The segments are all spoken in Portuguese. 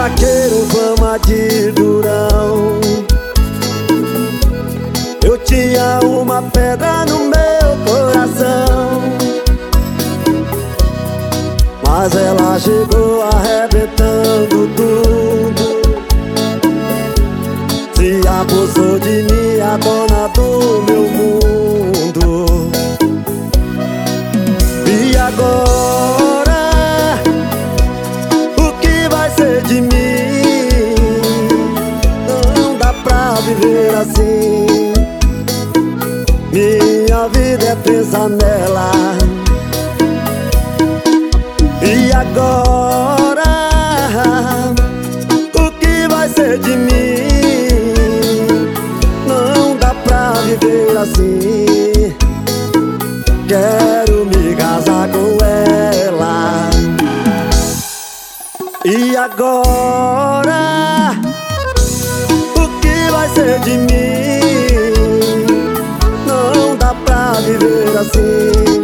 vaqueiro, fama de durão. Eu tinha uma pedra no meu coração, mas ela chegou arrebentando tudo. Se abusou de mim, a dona do meu mundo. E agora, o que vai ser de mim? Não dá pra viver assim. Minha vida é presa nela. E agora, o que vai ser de mim? Não dá pra viver assim. Quero me casar com ela. E agora, o que vai ser de mim? Não dá pra viver assim.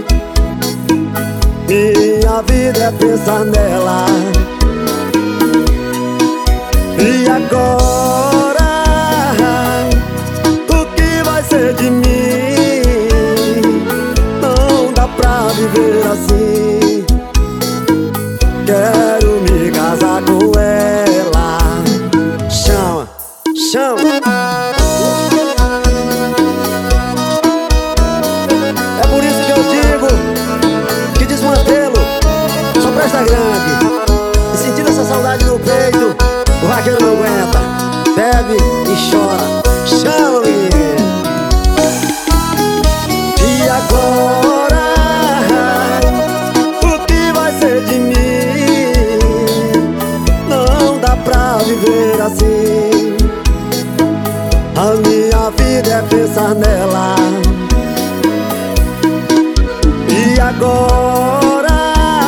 Minha vida é pensar nela. E agora, o que vai ser de mim? Não dá pra viver assim. Quero me casar com ela. Chama, chama. É por isso que eu digo que desmantelo só presta grande. E sentindo essa saudade no peito, o vaqueiro não aguenta, bebe e chora. Chama, menino. E agora, o que vai ser de mim? Não dá pra viver assim. A minha vida é pensar nela. E agora,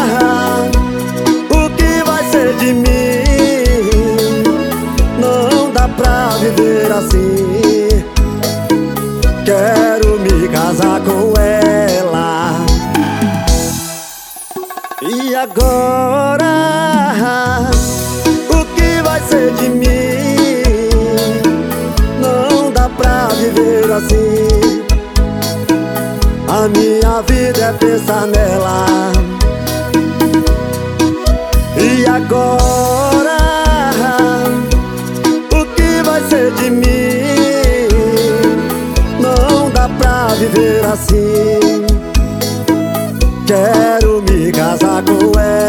o que vai ser de mim? Não dá pra viver assim. Quero me casar com ela. E agora, o que vai ser de mim? Não dá pra viver assim. A minha vida é pensar nela. E agora, o que vai ser de mim? Não dá pra viver assim. Quero me casar com ela.